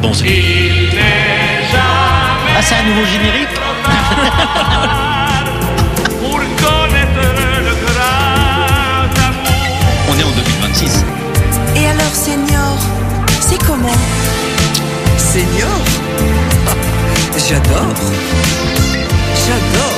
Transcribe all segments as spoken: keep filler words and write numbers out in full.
bon ça. Ah, c'est un nouveau générique. On est en deux mille vingt-six. Et alors, Senior, c'est comment? Senior? J'adore. J'adore.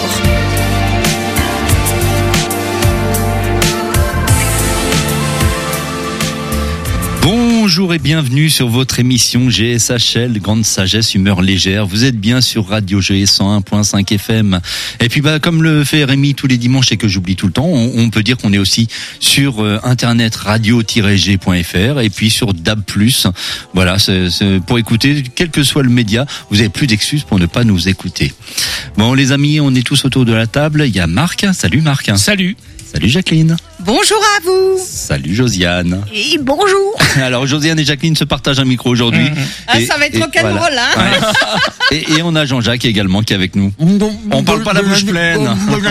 Bonjour et bienvenue sur votre émission G S H L, Grande Sagesse, Humeur Légère. Vous êtes bien sur Radio G cent un virgule cinq F M. Et puis bah comme le fait Rémi tous les dimanches et que j'oublie tout le temps, on, on peut dire qu'on est aussi sur euh, internet radio tiret g point f r et puis sur D A B plus. Voilà, c'est, c'est pour écouter, quel que soit le média, vous n'avez plus d'excuses pour ne pas nous écouter. Bon les amis, on est tous autour de la table. Il y a Marc. Salut Marc. Salut. Salut Jacqueline. Bonjour à vous. Salut Josiane. Et bonjour. Alors Josiane et Jacqueline se partagent un micro aujourd'hui. Mmh. Ah, et, ça va être rock'n'roll, voilà. hein ouais. et, et on a Jean-Jacques également qui est avec nous. Bon, on parle pas la bouche pleine.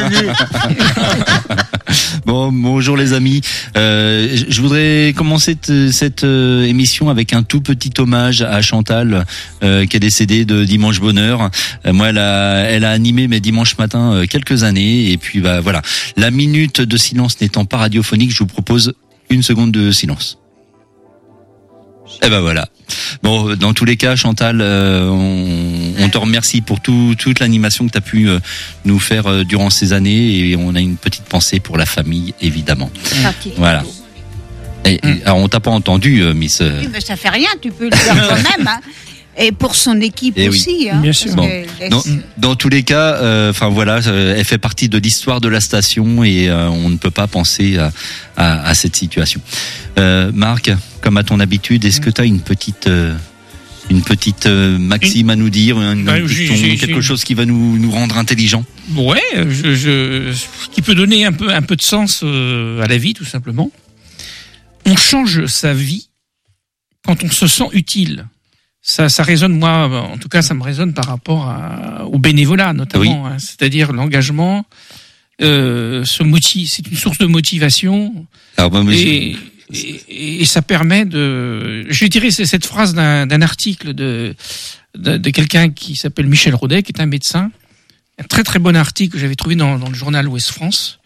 Bon, bonjour les amis. Euh, je voudrais commencer t- cette euh, émission avec un tout petit hommage à Chantal euh, qui est décédée de Dimanche Bonheur. Euh, moi, elle a, elle a animé mes dimanches matins euh, quelques années et puis bah voilà. La minute de silence n'étant pas radiophonique, je vous propose une seconde de silence. Et ben voilà. Bon, dans tous les cas, Chantal, euh, on, on te remercie pour tout, toute l'animation que tu as pu euh, nous faire euh, durant ces années et on a une petite pensée pour la famille, évidemment. Mmh. Voilà. Et, et, alors, on t'a pas entendu, euh, Miss. Euh... Oui, mais ça fait rien, tu peux le dire quand même. Hein. Et pour son équipe et aussi. Oui. Hein, bien sûr. Bon. Dans, dans tous les cas, enfin euh, voilà, euh, elle fait partie de l'histoire de la station et euh, on ne peut pas penser à, à, à cette situation. Euh, Marc, comme à ton habitude, est-ce que tu as une petite euh, une petite euh, maxime à nous dire, un, bah, un j'ai, ton, j'ai, quelque j'ai... chose qui va nous, nous rendre intelligents? Ouais, je, je, qui peut donner un peu un peu de sens euh, à la vie, tout simplement. On change sa vie quand on se sent utile. Ça, ça résonne, moi, en tout cas, ça me résonne par rapport à, au bénévolat, notamment. Oui. Hein, c'est-à-dire l'engagement, euh, ce motiv, c'est une source de motivation. Alors, bah, et, et, et ça permet de. Je vais tirer cette phrase d'un, d'un article de, de, de quelqu'un qui s'appelle Michel Rodet, qui est un médecin. Un très très bon article que j'avais trouvé dans, dans le journal Ouest France.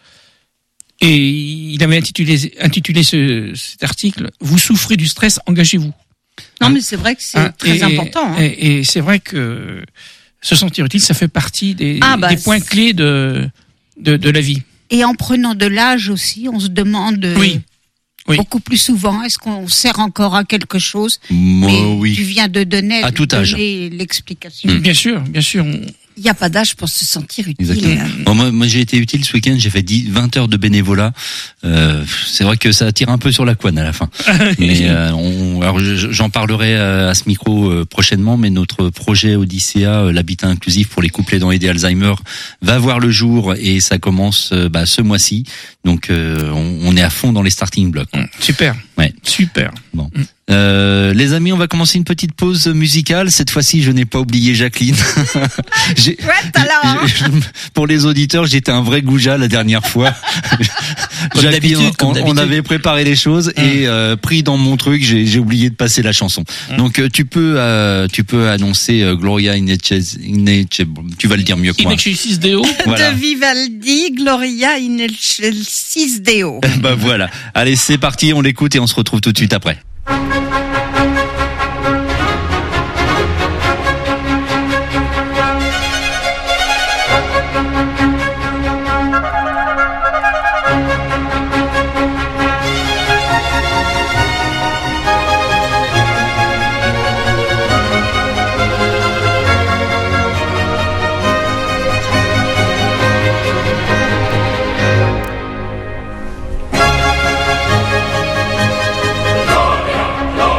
Et il avait intitulé, intitulé ce, cet article « Vous souffrez du stress, engagez-vous ». Non, mais c'est vrai que c'est hein, très et, important. Hein. Et, et c'est vrai que se sentir utile, ça fait partie des, ah bah, des points clés de, de, de la vie. Et en prenant de l'âge aussi, on se demande oui. Oui. beaucoup plus souvent, est-ce qu'on sert encore à quelque chose? Moi, mais oui. Tu viens de donner, à tout de âge. donner l'explication. Mmh. Bien sûr, bien sûr. On... Il n'y a pas d'âge pour se sentir utile. Bon, moi, moi, j'ai été utile ce week-end. J'ai fait dix, vingt heures de bénévolat. Euh, c'est vrai que ça tire un peu sur la couenne à la fin. mais euh, on, alors, j'en parlerai à ce micro euh, prochainement. Mais notre projet Odyssea, euh, l'habitat inclusif pour les couples aidants et Alzheimer, va voir le jour et ça commence euh, bah, ce mois-ci. Donc, euh, on, on est à fond dans les starting blocks. Mmh, super. Ouais. Super. Bon. Mmh. Euh, les amis, on va commencer une petite pause musicale. Cette fois-ci, je n'ai pas oublié Jacqueline. j'ai, ouais, j'ai, pour les auditeurs, j'étais un vrai goujat la dernière fois. Comme Jacqueline, d'habitude, comme on, d'habitude. on avait préparé les choses mmh. et euh, pris dans mon truc, j'ai, j'ai oublié de passer la chanson. Mmh. Donc euh, tu peux, euh, tu peux annoncer euh, Gloria in Excelsis, tu vas le dire mieux que moi. In Excelsis Deo. Voilà. De Vivaldi, Gloria in Excelsis Deo. Bah voilà. Allez, c'est parti, on l'écoute et on se retrouve tout de suite après. Gloria,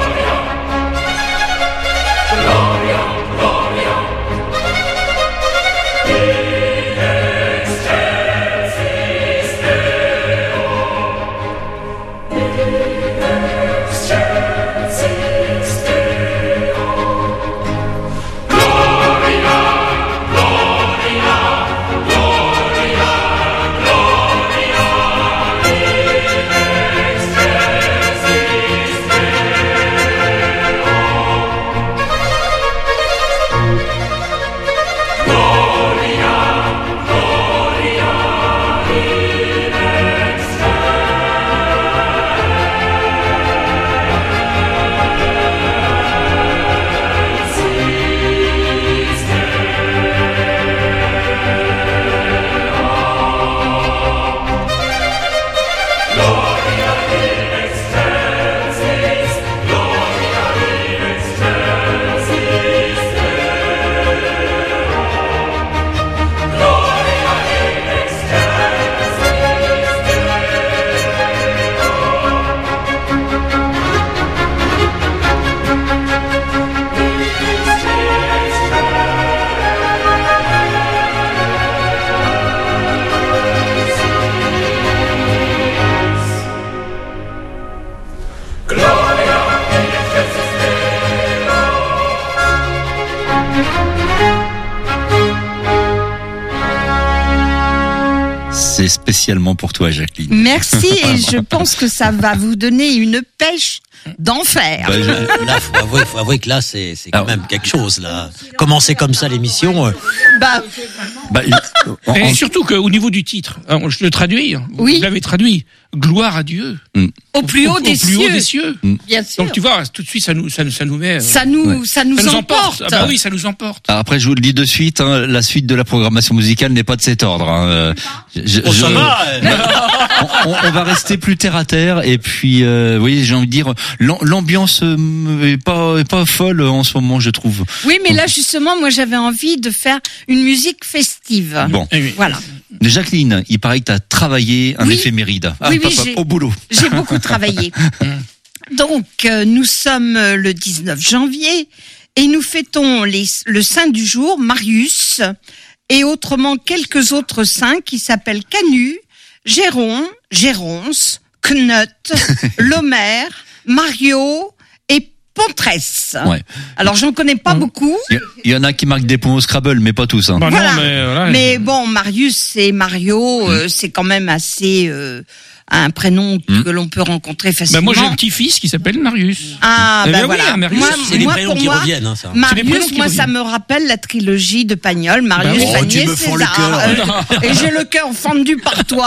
C'est spécialement pour toi, Jacqueline. Merci, et je pense que ça va vous donner une pêche d'enfer. Bah, je- Là, faut avouer, faut avouer que là, c'est, c'est quand Alors- même quelque chose, là. Commencer comme ça l'émission. euh, Bah, bah, en- Et en- surtout qu'au niveau du titre, alors, je le traduis, hein, vous Oui. l'avez traduit, gloire à Dieu. au plus haut Au des plus cieux, haut des cieux. bien sûr. Donc tu vois, tout de suite, ça nous, ça, nous- ça nous met... euh, ça nous, Ouais. ça nous ça nous emporte. emporte. Ah bah oui, ça nous emporte. Alors après, je vous le dis de suite, hein, la suite de la programmation musicale n'est pas de cet ordre. Hein. Euh, je- Oh, ça je- va, euh, on, on- on va rester plus terre à terre et puis, euh, oui, j'ai envie de dire, l'am- l'ambiance euh, est pas est pas folle en ce moment, je trouve. Oui, mais là, justement, moi, j'avais envie de faire une musique festive. Bon, Eh oui. Voilà. Jacqueline, il paraît que tu as travaillé un Oui. éphéméride. Ah, Oui, pas- oui, pas- j'ai- au boulot. J'ai beaucoup travaillé. Donc, euh, nous sommes euh, le dix-neuf janvier et nous fêtons les, le saint du jour, Marius, et autrement quelques autres saints qui s'appellent Canut, Géron, Géronce, Knut, Lomère, Mario et Pontresse. Ouais. Alors, j'en connais pas Mmh. beaucoup. Il y, il y en a qui marquent des points au Scrabble, mais pas tous. Hein. Bah Voilà. non, mais, voilà, Mais bon, Marius et Mario, euh, c'est quand même assez euh, un prénom que l'on peut rencontrer bah, facilement. moi j'ai un petit-fils qui s'appelle Marius. Ah, Eh ben ben oui, voilà. un Marius, Moi, c'est les moi, prénoms pour qui moi, reviennent, hein, ça. C'est les prénoms Marius, qui moi, ça reviennent. me rappelle la trilogie de Pagnol, Marius, Bah oui. Oh, tu Agnès, me fends le César. cœur. Euh, et j'ai le cœur fendu par toi.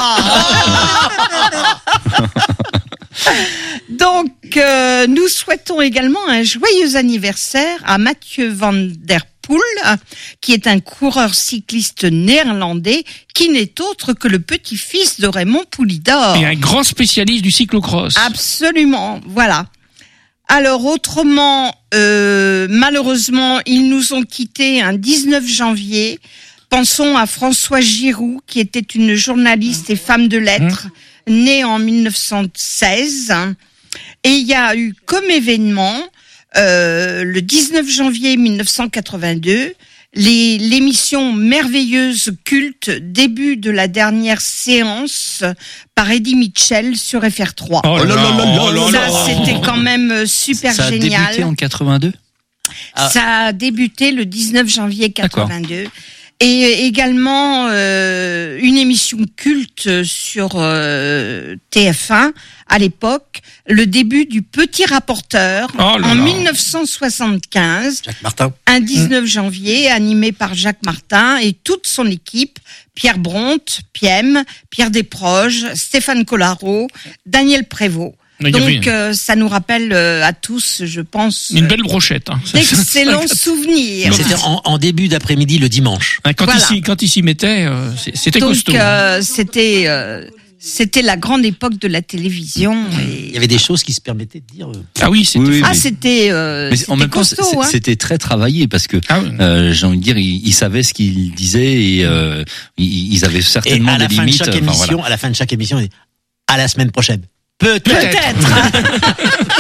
Donc, euh, nous souhaitons également un joyeux anniversaire à Mathieu van der Poel, qui est un coureur cycliste néerlandais, qui n'est autre que le petit-fils de Raymond Poulidor. Et un grand spécialiste du cyclocross. Absolument, voilà. Alors autrement, euh, malheureusement, ils nous ont quittés un dix-neuf janvier. Pensons à François Giroud, qui était une journaliste et femme de lettres, née en mille neuf cent seize. Et il y a eu comme événement, euh, le dix-neuf janvier mille neuf cent quatre-vingt-deux, les, l'émission merveilleuse culte début de la dernière séance par Eddie Mitchell sur F R trois. Oh là là là là là Ça, là. c'était quand même euh, super Ça a génial. débuté en quatre-vingt-deux. Ah. Ça a débuté le dix-neuf janvier D'accord. quatre-vingt-deux. Et également euh, une émission culte sur euh, T F un à l'époque, le début du Petit Rapporteur Oh là en là. mille neuf cent soixante-quinze, Jacques Martin. un dix-neuf janvier, animé par Jacques Martin et toute son équipe, Pierre Bronte, Piem, Pierre Desproges, Stéphane Collaro, Daniel Prévost. Il y avait Donc euh, ça nous rappelle euh, à tous, je pense, Une belle brochette. Hein. d'excellents souvenirs. C'était en, en début d'après-midi le dimanche. Quand, Voilà. il s'y, quand il s'y mettait, euh, c'est- c'était Donc costaud. euh, c'était euh, c'était la grande époque de la télévision. Il y Et... avait des choses qui se permettaient de dire. euh, Ah oui, c'était... Oui, oui, Ah, mais- c'était euh, Mais c'était en même temps, costaud, c'est- hein. c'était très travaillé parce que Ah oui. euh, j'ai envie de dire, ils, ils savaient ce qu'ils disaient et euh, ils, ils avaient Et certainement à la des fin de limites. chaque Enfin, émission, voilà. à la fin de chaque émission, on dit à la semaine prochaine. Peut-être. Peut-être.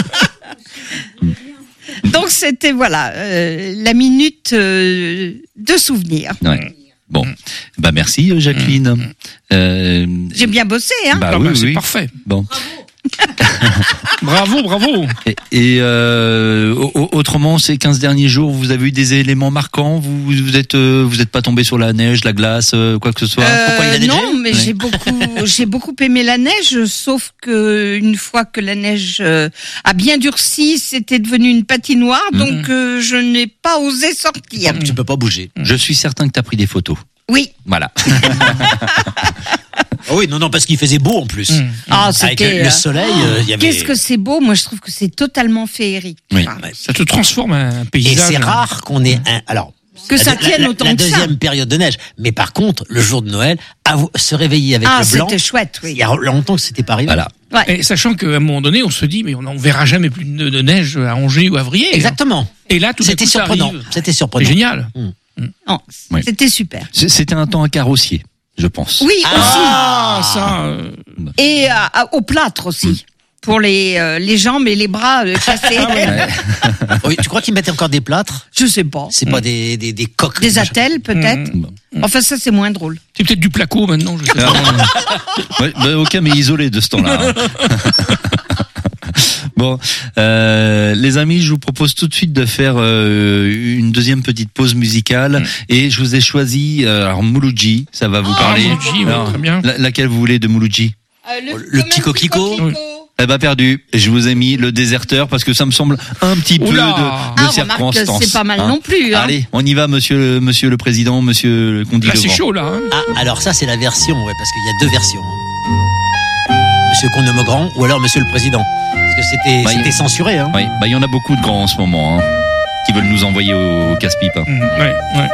Donc c'était voilà euh, la minute euh, de souvenir. Ouais. Bon, bah merci euh, Jacqueline. Euh, J'ai bien bossé, hein. bah Ah oui, bah, c'est oui. parfait. Bon. Bravo, bravo. Et, et, euh, au- au- autrement, ces quinze derniers jours, vous avez eu des éléments marquants. Vous vous êtes euh, vous êtes pas tombé sur la neige, la glace, euh, quoi que ce soit. Euh, Pourquoi il a neigé non, mais Ouais. j'ai beaucoup, j'ai beaucoup aimé la neige, sauf que une fois que la neige euh, a bien durci, c'était devenu une patinoire, donc euh, je n'ai pas osé sortir. Tu peux pas bouger. Je suis certain que tu as pris des photos. Oui. Voilà. Ah oui, non, non, parce qu'il faisait beau en plus. Mm. Ah, Avec c'était. le euh, soleil, euh, il y avait. Qu'est-ce que c'est beau! Moi, je trouve que c'est totalement féerique. Oui. Enfin, Ça te transforme un Et paysage. c'est rare qu'on ait un. Alors. Que la- ça la- tienne la- autant La que ça. deuxième période de neige. Mais par contre, le jour de Noël, avo- se réveiller avec Ah, le blanc. c'était chouette, Il oui. y a longtemps que c'était pas arrivé. Voilà. Ouais. Et sachant qu'à un moment donné, on se dit, mais on n'en verra jamais plus de, de neige à Angers ou à Vrier. Exactement. Et là, tout d'un C'était coup, ça surprenant. arrive. C'était C'est surprenant. génial. Non, Oui. c'était super. C- C'était un temps à carrossier, je pense. Oui, Ah, ça... euh, aussi. Et à- à- au plâtre aussi. Pour les, euh, les jambes et les bras euh, cassés. Oui, tu crois qu'ils mettaient encore des plâtres? Je sais pas. C'est pas des, des, des coques. Des machin. attelles, peut-être. Bon. Enfin, ça, c'est moins drôle. c'est peut-être du placo maintenant, je sais pas. Ah, ouais, bah, ok, mais isolé de ce temps-là. hein. Bon, euh, les amis, je vous propose tout de suite de faire euh, une deuxième petite pause musicale. Mm. Et je vous ai choisi, euh, alors Mouloudji, ça va vous oh, parler. Mouloudji, oui, très bien. La, laquelle vous voulez de Mouloudji? Euh, le, Le petit coquelicot. coquelicot. Eh ben perdu. Je vous ai mis le déserteur parce que ça me semble un petit peu de, de ah, circonstance. Remarque, c'est pas mal hein. non plus. Hein. Allez, on y va, monsieur, monsieur le président, monsieur le Condy. Là, c'est chaud, là. Hein. Ah, alors ça, c'est la version, ouais, parce qu'il y a deux versions. Monsieur Connemogrand ou alors Monsieur le Président. Parce que c'était, bah, c'était il... censuré. Hein. Oui, bah il y en a beaucoup de grands en ce moment, hein, qui veulent nous envoyer au, au casse-pipe. Hein. Mmh, ouais, ouais.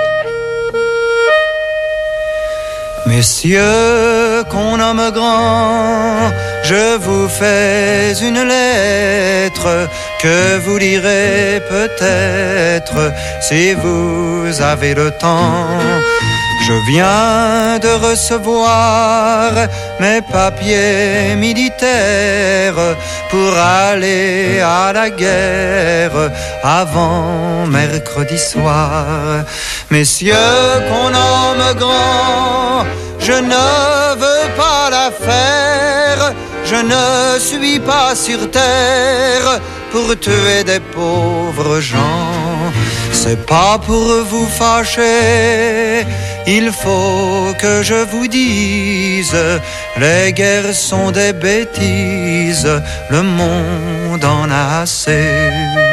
Messieurs qu'on nomme grand, je vous fais une lettre que vous lirez peut-être si vous avez le temps. Je viens de recevoir mes papiers militaires pour aller à la guerre avant mercredi soir. Messieurs qu'on nomme grand, je ne veux pas la faire, je ne suis pas sur terre pour tuer des pauvres gens. C'est pas pour vous fâcher, il faut que je vous dise, les guerres sont des bêtises, le monde en a assez.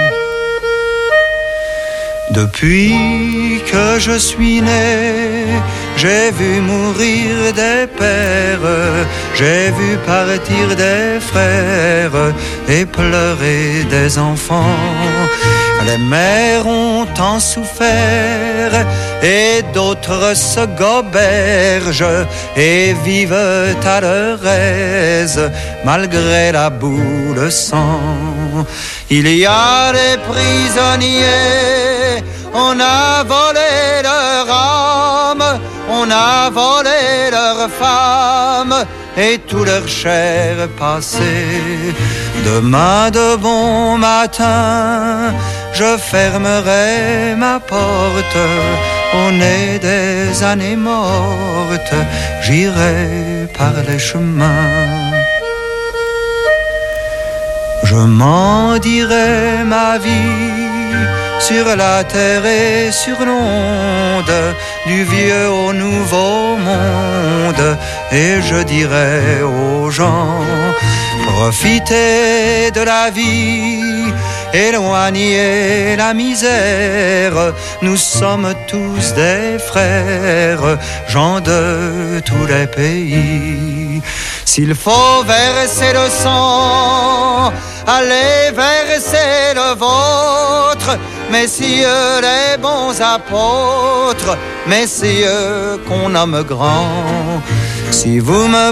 Depuis que je suis né, j'ai vu mourir des pères, j'ai vu partir des frères et pleurer des enfants. Les mères ont tant souffert et d'autres se gobergent et vivent à leur aise malgré la boue, le sang. Il y a des prisonniers, on a volé leur âme, on a volé leurs femmes et tout leur chair passé. Demain de bon matin, je fermerai ma porte au nez des années mortes, j'irai par les chemins. Je m'en dirai ma vie sur la terre et sur l'onde, du vieux au nouveau monde, et je dirai aux gens, profitez de la vie, éloignez la misère, nous sommes tous des frères, gens de tous les pays. S'il faut verser le sang, allez verser le vôtre, messieurs les bons apôtres, messieurs qu'on nomme grands. Si vous me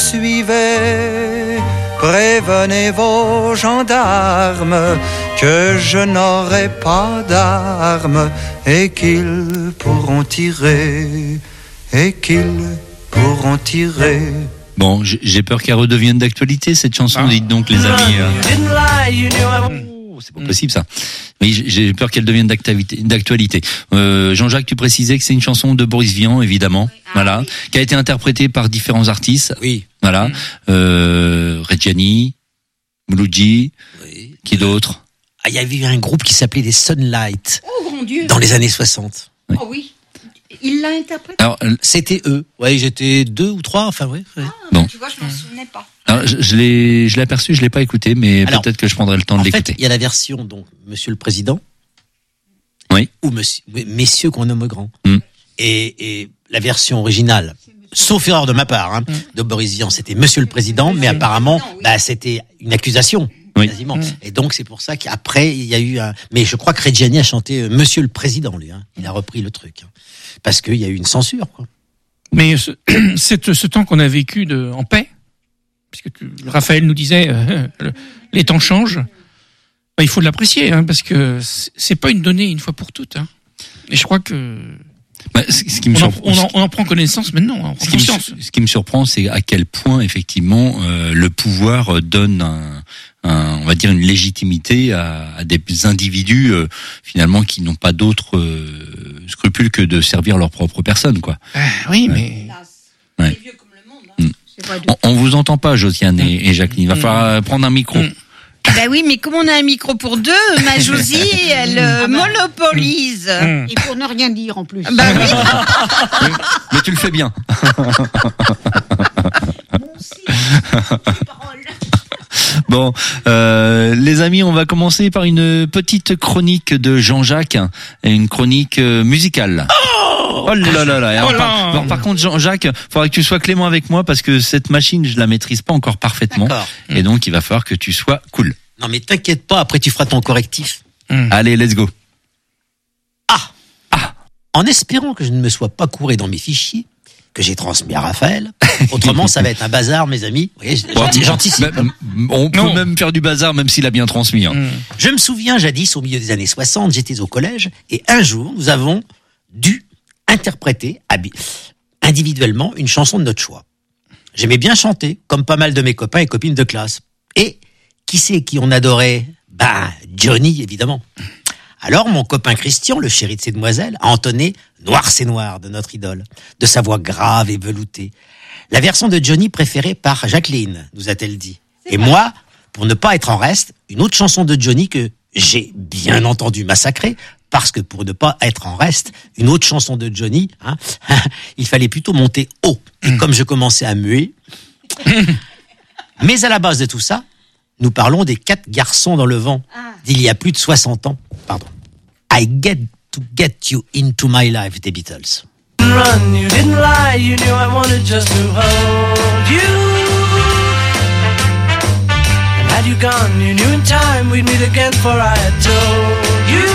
poursuivez, prévenez vos gendarmes que je n'aurai pas d'armes et qu'ils pourront tirer, et qu'ils pourront tirer. Bon, j'ai peur qu'elle redevienne d'actualité, cette chanson, ah. Dites donc les amis. Oh, c'est pas possible ça. Oui, j'ai peur qu'elle devienne d'actualité. Euh, Jean-Jacques, tu précisais que c'est une chanson de Boris Vian, évidemment, ah, voilà, oui. Qui a été interprétée par différents artistes. Oui. Voilà. Mmh. Euh, Reggiani, Mouloudji, oui. Qui d'autre? Ah, il y avait eu un groupe qui s'appelait les Sunlight. Oh mon Dieu. Dans les années soixante. Oui. Oh oui. Il l'a interprété. Alors, c'était eux. Ouais, j'étais deux ou trois, enfin ouais. ouais. Ah, bon. Tu vois, je m'en souvenais pas. Alors, je, je l'ai, je l'ai aperçu, je l'ai pas écouté, mais alors, peut-être que je prendrai le temps de l'écouter. Il y a la version donc Monsieur le Président. Oui. Ou Monsieur, Messieurs qu'on nomme grand. Mm. Et, et la version originale, sauf erreur de ma part, hein, mm. de Boris Vian, c'était Monsieur le Président, mais apparemment, oui. bah c'était une accusation. Oui. Quasiment. Mm. Et donc c'est pour ça qu'après il y a eu un. Mais je crois que Reggiani a chanté euh, Monsieur le Président, lui. Hein. Il a repris le truc. Hein. Parce qu'il y a eu une censure, quoi. Mais ce, cette, ce temps qu'on a vécu de, en paix, puisque tu, Raphaël nous disait, euh, le, les temps changent, bah, il faut l'apprécier, hein, parce que c'est pas une donnée une fois pour toutes. Hein. Et je crois que bah, ce, ce qui me on, surprend, en, on, en, on en prend connaissance maintenant. Hein, on prend ce, qui me, ce qui me surprend, c'est à quel point effectivement euh, le pouvoir donne un, un, on va dire une légitimité à, à des individus euh, finalement qui n'ont pas d'autres euh, scrupules que de servir leur propre personne, quoi. Euh, oui, ouais. mais ouais. Vieux comme le monde. Hein. Mm. On, on vous entend pas, Josiane mm. et, et Jacqueline. Il va mm. falloir prendre un micro. Mm. Ben oui, mais comme on a un micro pour deux, ma Josie, elle euh, Ah ben. monopolise. Mmh. Et pour ne rien dire en plus. Bah oui. Oui, mais tu le fais bien. Bon, euh, les amis, on va commencer par une petite chronique de Jean-Jacques, une chronique euh, musicale. Oh là là là. Alors, Oh là. par, alors, par contre, Jean-Jacques, faudra que tu sois clément avec moi parce que cette machine, je la maîtrise pas encore parfaitement. D'accord. Et donc, il va falloir que tu sois cool. Non, mais t'inquiète pas, après tu feras ton correctif. Allez, let's go. Ah Ah En espérant que je ne me sois pas couré dans mes fichiers, que j'ai transmis à Raphaël. Autrement, ça va être un bazar, mes amis. Vous voyez, j'anti- j'anticipe. Bah, on peut Non. même faire du bazar, même s'il a bien transmis. Hein. Mmh. Je me souviens, jadis, au milieu des années soixante, j'étais au collège, et un jour, nous avons dû interpréter habi- individuellement une chanson de notre choix. J'aimais bien chanter, comme pas mal de mes copains et copines de classe. Et qui c'est qui on adorait? Ben, Johnny, évidemment. Alors, mon copain Christian, le chéri de ces demoiselles, a entonné Noir c'est noir de notre idole, de sa voix grave et veloutée. La version de Johnny préférée par Jacqueline, nous a-t-elle dit. Et moi, pour ne pas être en reste, une autre chanson de Johnny que j'ai bien entendu massacrer, parce que pour ne pas être en reste, une autre chanson de Johnny, hein, il fallait plutôt monter haut. Et comme je commençais à muer, mais à la base de tout ça, nous parlons des quatre garçons dans le vent d'il y a plus de soixante ans. Pardon. I get to get you into my life des Beatles. Run, you didn't lie, you knew I wanted just to hold you. And had you gone, you knew in time we'd meet again, for I had told you.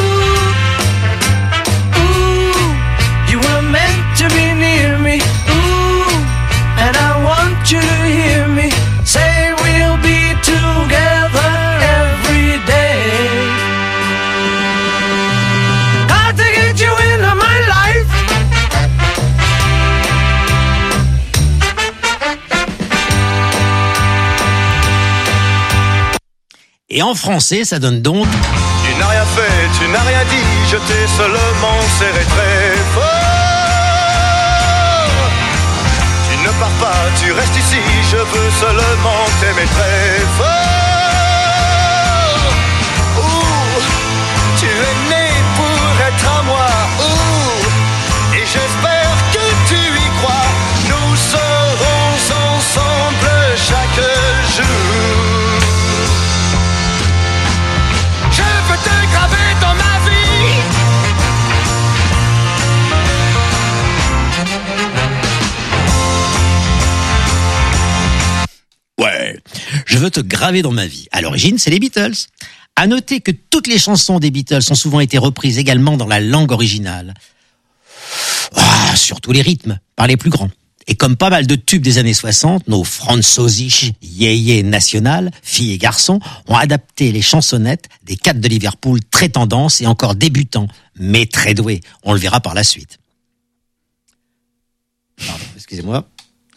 Ooh, you were meant to be near me. Ooh, and I want you to hear me say we'll be together every day. Got to get you into my life. Et en français, ça donne donc... Tu n'as rien fait, tu n'as rien dit, je t'ai seulement serré très fort. Tu ne pars pas, tu restes ici, je veux seulement t'aimer très fort. Ouh, tu es né pour être à moi, ouh, et j'espère que tu y crois. Nous serons ensemble chaque jour. Je veux te graver dans ma vie. Ouais, je veux te graver dans ma vie. À l'origine, c'est les Beatles. À noter que toutes les chansons des Beatles ont souvent été reprises également dans la langue originale. Ah, surtout les rythmes, par les plus grands. Et comme pas mal de tubes des années soixante, nos französisch yéyé national, filles et garçons, ont adapté les chansonnettes des quatre de Liverpool, très tendance et encore débutants, mais très doués. On le verra par la suite. Pardon, excusez-moi.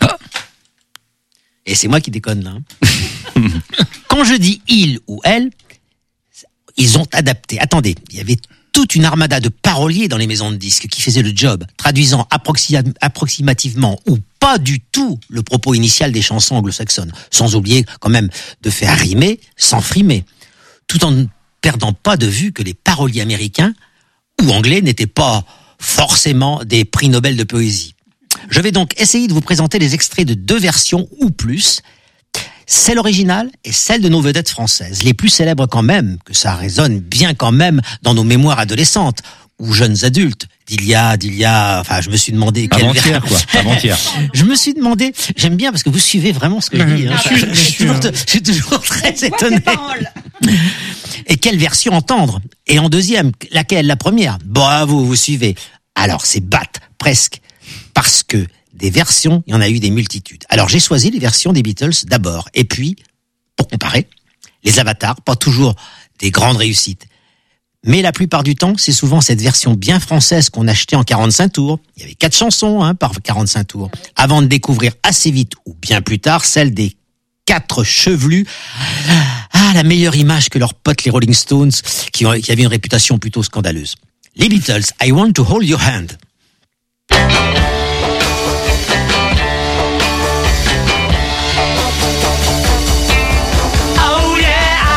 Et c'est moi qui déconne là. hein. Quand je dis il ou elle, ils ont adapté. Attendez, il y avait toute une armada de paroliers dans les maisons de disques qui faisaient le job, traduisant approxi- approximativement ou pas du tout le propos initial des chansons anglo-saxonnes, sans oublier quand même de faire rimer sans frimer, tout en ne perdant pas de vue que les paroliers américains ou anglais n'étaient pas forcément des prix Nobel de poésie. Je vais donc essayer de vous présenter les extraits de deux versions ou plus, celle originale et celle de nos vedettes françaises, les plus célèbres quand même, que ça résonne bien quand même dans nos mémoires adolescentes ou jeunes adultes d'il y a, d'il y a, enfin, je me suis demandé quelle Avant-hier, quoi. Avant-hier. Je me suis demandé, j'aime bien parce que vous suivez vraiment ce que je dis. Hein. Bien sûr, Je, je suis bien toujours, sûr. je suis toujours très étonné. Et quelle version entendre? Et en deuxième, laquelle? La première? Bravo, vous suivez. Alors, c'est bat, presque. Parce que des versions, il y en a eu des multitudes. Alors, j'ai choisi les versions des Beatles d'abord. Et puis, pour comparer, les avatars, pas toujours des grandes réussites. Mais la plupart du temps, c'est souvent cette version bien française qu'on achetait en quarante-cinq tours. Il y avait quatre chansons hein, par quarante-cinq tours. Avant de découvrir assez vite, ou bien plus tard, celle des quatre chevelus. Ah, la meilleure image que leurs potes les Rolling Stones, qui, ont, qui avaient une réputation plutôt scandaleuse. Les Beatles, I Want to Hold Your Hand. Oh yeah,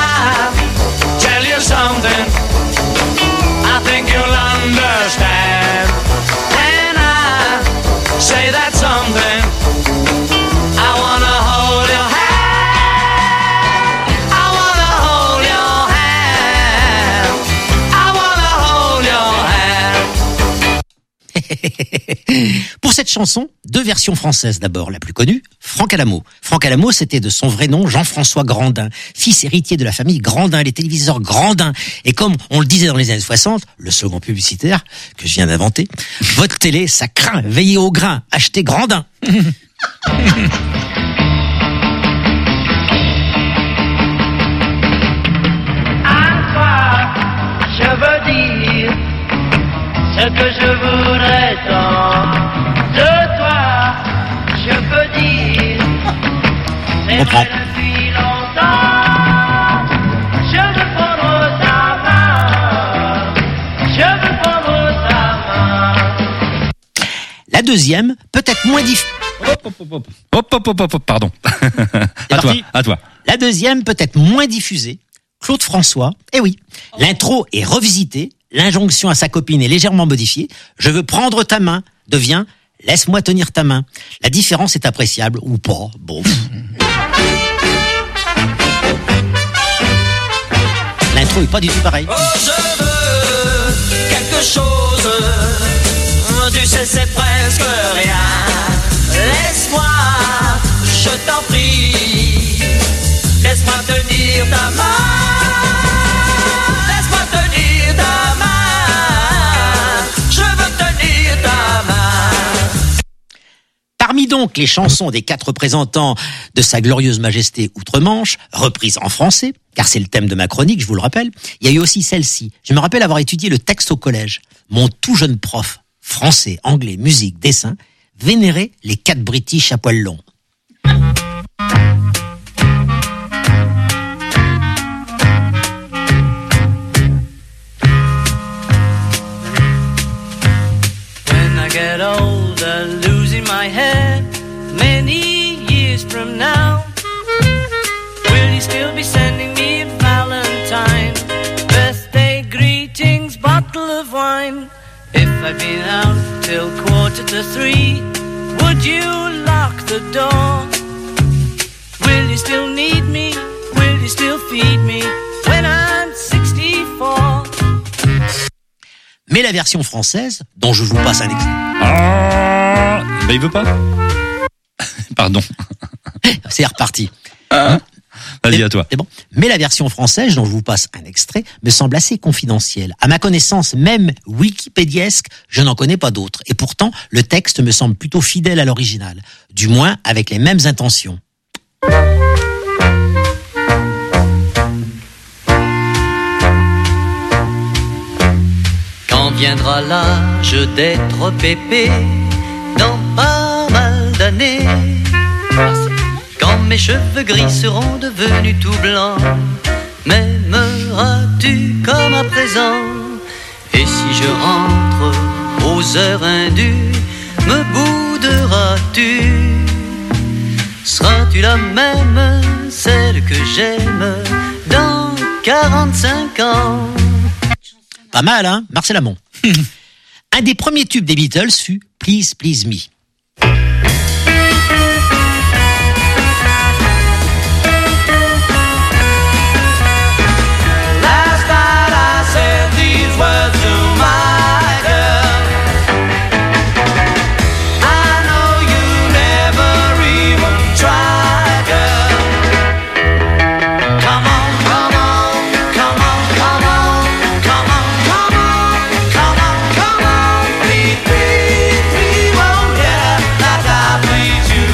Pour cette chanson, deux versions françaises d'abord. La plus connue, Franck Alamo. Franck Alamo, c'était de son vrai nom Jean-François Grandin, fils héritier de la famille Grandin, les téléviseurs Grandin. Et comme on le disait dans les années soixante, le slogan publicitaire que je viens d'inventer, votre télé, ça craint, veillez au grain, achetez Grandin. Je veux dire ce que je voudrais tant. De toi, je peux dire c'est vrai depuis longtemps. Je veux prendre ta main. Je veux prendre ta main. La deuxième, peut-être moins difficile. Hop, hop, hop, hop, hop, hop, hop, hop, pardon. À toi, à toi. La deuxième, peut-être moins diffusée. Claude François, eh oui, l'intro est revisitée, l'injonction à sa copine est légèrement modifiée. Je veux prendre ta main devient laisse-moi tenir ta main. La différence est appréciable ou pas, bon. L'intro est pas du tout pareil. Oh, je veux quelque chose. Tu sais, c'est presque rien. Laisse-moi, je t'en prie. Laisse-moi tenir ta main. Laisse-moi tenir ta main. Je veux tenir ta main. Parmi donc les chansons des quatre représentants de Sa Glorieuse Majesté Outre-Manche, reprises en français, car c'est le thème de ma chronique, je vous le rappelle, il y a eu aussi celle-ci. Je me rappelle avoir étudié le texte au collège. Mon tout jeune prof, français, anglais, musique, dessin, vénérait les quatre British à poils longs. When I get older, losing my head, many years from now, will you still be sending me a Valentine, birthday greetings, bottle of wine? If I'd been out till quarter to three, would you lock the door? Will you still need me? Will you still feed me when I'm sixty-four? Mais la version française, dont je vous passe un extrait. Ah, bah il veut pas. Pardon. C'est reparti. Hein? Vas-y, à toi. C'est bon. Mais la version française, dont je vous passe un extrait, me semble assez confidentielle. À ma connaissance, même wikipédiesque, je n'en connais pas d'autres. Et pourtant, le texte me semble plutôt fidèle à l'original. Du moins, avec les mêmes intentions. Quand viendra l'âge d'être pépé, dans pas mal d'années, quand mes cheveux gris seront devenus tout blancs, m'aimeras-tu comme à présent? Et si je rentre aux heures indues, me bouderas-tu? Seras-tu la même, celle que j'aime dans quarante-cinq ans? Pas mal, hein, Marcel Amont. Un des premiers tubes des Beatles fut Please Please Me. Last night I said these words to my girl. I know you never even tried, girl. Come on, come on, come on, come on, come on, come on, come on, come on. Please, please, please, oh yeah, like I please you.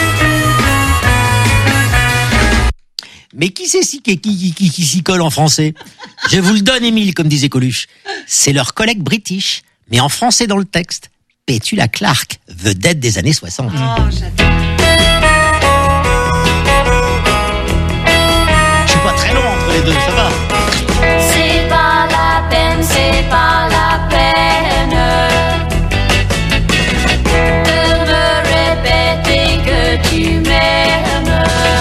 Mais qui c'est qui, qui, qui, qui, qui s'y colle en français? Je vous le donne, Émile, comme disait Coluche. C'est leur collègue british, mais en français dans le texte. Petula Clark, vedette des années soixante. Oh, j'adore. Je suis pas très long entre les deux, ça va. C'est pas la peine, c'est pas la peine de me répéter que tu m'aimes.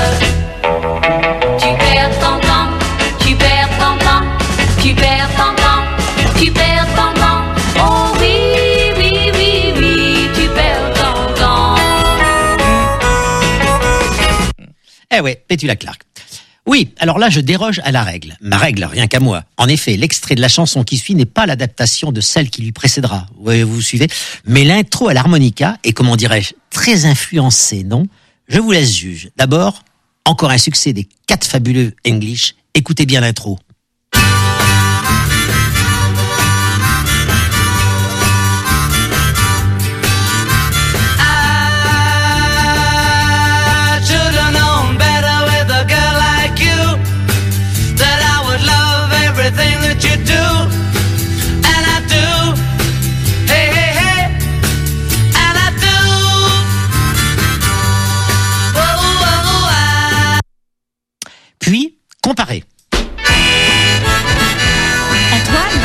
Tu perds ton temps, tu perds ton temps, tu perds ton temps, tu perds ton temps. Oh oui, oui, oui, oui, tu perds ton temps. Eh ouais, Petula Clark. Oui, alors là, je déroge à la règle. Ma règle, rien qu'à moi. En effet, l'extrait de la chanson qui suit n'est pas l'adaptation de celle qui lui précédera. Oui, vous suivez? Mais l'intro à l'harmonica est, comment dirais-je, très influencée, non? Je vous laisse juge. D'abord, encore un succès des quatre fabuleux English. Écoutez bien l'intro. Puis, comparez. Antoine?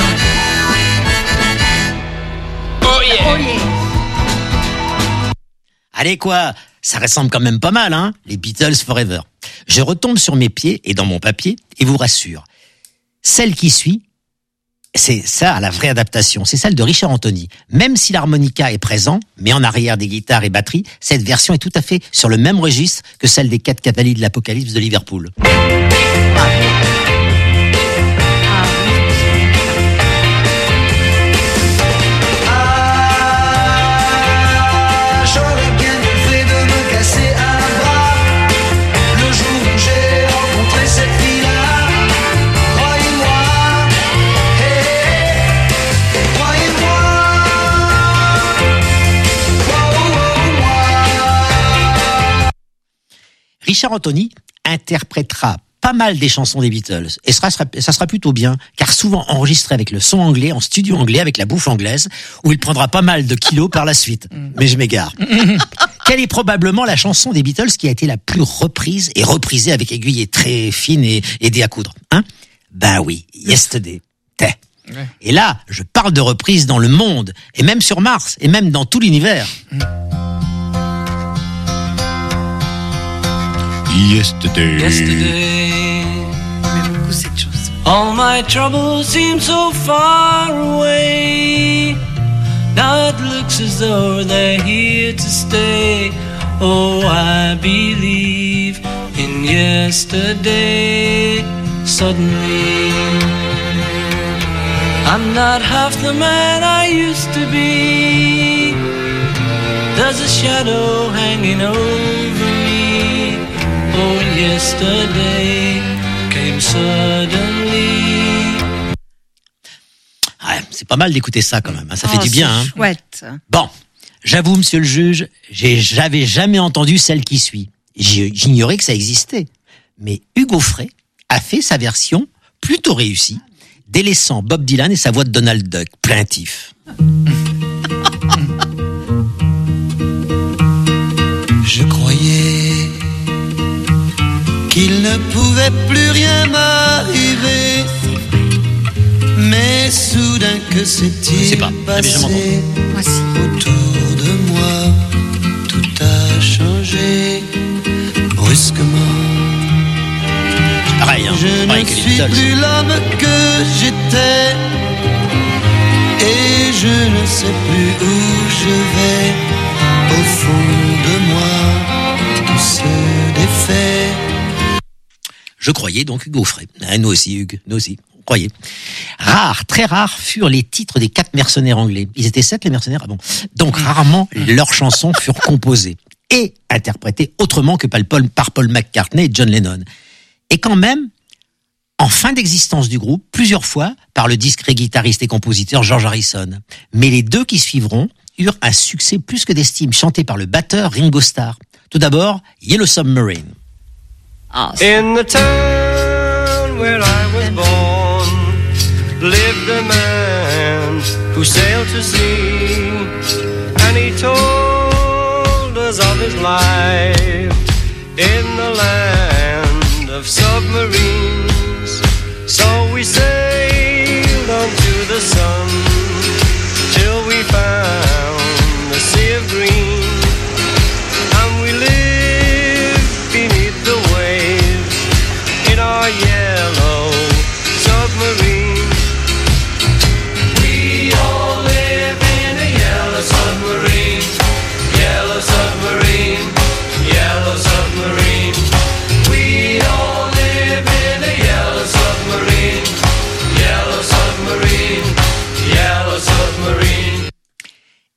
Oh yeah. Oh yeah. Allez quoi, ça ressemble quand même pas mal, hein, les Beatles Forever. Je retombe sur mes pieds et dans mon papier et vous rassure. Celle qui suit, c'est ça la vraie adaptation, c'est celle de Richard Anthony. Même si l'harmonica est présent, mais en arrière des guitares et batteries, cette version est tout à fait sur le même registre que celle des quatre cavaliers de l'Apocalypse de Liverpool. Ah. Richard Anthony interprétera pas mal des chansons des Beatles et ça sera, ça sera plutôt bien car souvent enregistré avec le son anglais en studio anglais avec la bouffe anglaise où il prendra pas mal de kilos par la suite. Mais je m'égare. Quelle est probablement la chanson des Beatles qui a été la plus reprise et reprisée avec aiguille très fine et aidée à coudre, hein? Ben oui, Yesterday. T'es. Ouais. Et là, je parle de reprise dans le monde et même sur Mars et même dans tout l'univers. Yesterday. Yesterday, J'aime beaucoup cette chanson. all my troubles seem so far away. Now it looks as though they're here to stay. Oh, I believe in yesterday. Suddenly, I'm not half the man I used to be. There's a shadow hanging over me. Oh, yesterday came suddenly. Ouais, c'est pas mal d'écouter ça quand même, hein. Ça fait Oh, du bien. Hein. Chouette. Bon, j'avoue, monsieur le juge, j'ai, j'avais jamais entendu celle qui suit. J'ai- J'ignorais que ça existait. Mais Hugo Frey a fait sa version plutôt réussie, délaissant Bob Dylan et sa voix de Donald Duck, plaintif. Je croyais qu'il ne pouvait plus rien m'arriver, mais soudain que s'est-il sais pas, j'avais jamais passé Moi aussi. autour de moi, tout a changé brusquement. C'est pareil, hein. Je Pareil ne que les suis Beatles. plus l'homme que j'étais, et je ne sais plus où je vais. Au fond de moi, tout se défait. Je croyais donc Hugo Frey. Ah, nous aussi, Hugues, nous aussi, on croyait. Rares, très rares furent les titres des quatre mercenaires anglais. Ils étaient sept, les mercenaires, ah bon. Donc rarement leurs chansons furent composées et interprétées autrement que par Paul, par Paul McCartney et John Lennon. Et quand même, en fin d'existence du groupe, plusieurs fois par le discret guitariste et compositeur George Harrison. Mais les deux qui suivront eurent un succès plus que d'estime, chanté par le batteur Ringo Starr. Tout d'abord, Yellow Submarine. Ah, In the town where I was born lived a man who sailed to sea, and he told us of his life in the land of submarines. So we sailed on to the sun till we found the sea of green, and we lived beneath the waves in our yellow submarine. We all live in a yellow submarine, yellow submarine, yellow submarine. We all live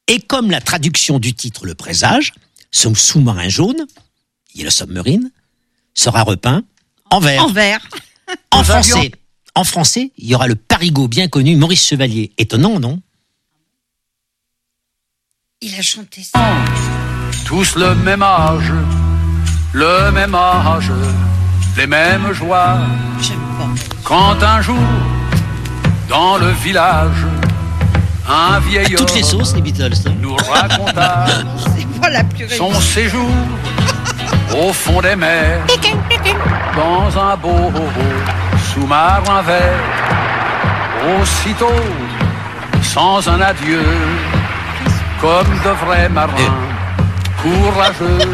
Et comme la traduction du titre le présage, ce sous-marin jaune, Yellow Submarine, sera repeint en vert. En vert. En français, en français, il y aura le parigot bien connu Maurice Chevalier. Étonnant, non? Il a chanté ça. Tous le même âge, le même âge, les mêmes joies. J'aime pas. Quand un jour, dans le village, un vieil À toutes les homme sauces, les Beatles. Hein. nous raconta C'est pas la plus son réussie. séjour au fond des mers, dans un beau sous-marin vert. Aussitôt, sans un adieu, comme de vrais marins courageux,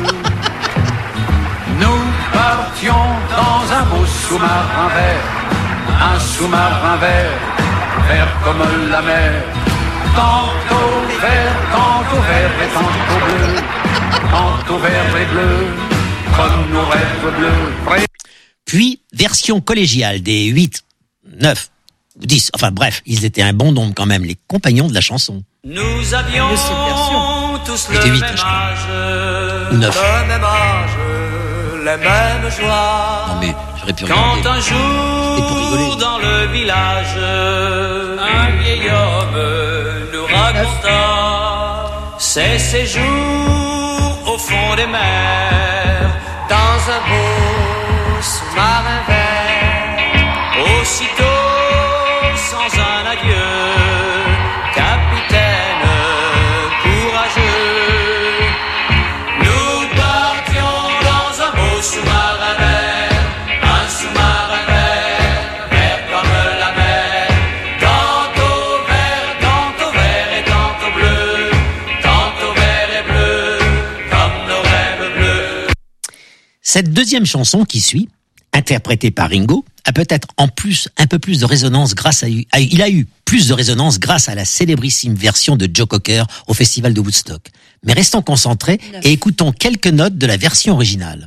nous partions dans un beau sous-marin vert, un sous-marin vert, vert comme la mer, tantôt vert, tantôt vert et tantôt bleu, tantôt vert et bleu, comme nos rêves bleus. Puis, version collégiale des huit, neuf ou dix, enfin bref, ils étaient un bon nombre quand même, les compagnons de la chanson. Nous avions tous le J'étais huit, même je crois. âge, Ou neuf. le même âge, les mêmes joies. Non mais, j'aurais pu Quand regarder. un C'était pour rigoler. jour, dans le village, un vieil homme nous raconta ses séjours au fond des mers, dans un beau sous-marin vert. Aussitôt, sans un adieu, capitaine courageux, nous partions dans un beau sous-marin vert, un sous-marin vert, vert comme la mer, tantôt vert, tantôt vert et tantôt bleu, tantôt vert et bleu, comme nos rêves bleus. Cette deuxième chanson qui suit, interprétée par Ringo, a peut-être en plus un peu plus de résonance grâce à, à il a eu plus de résonance grâce à la célébrissime version de Joe Cocker au festival de Woodstock. Mais restons concentrés et écoutons quelques notes de la version originale.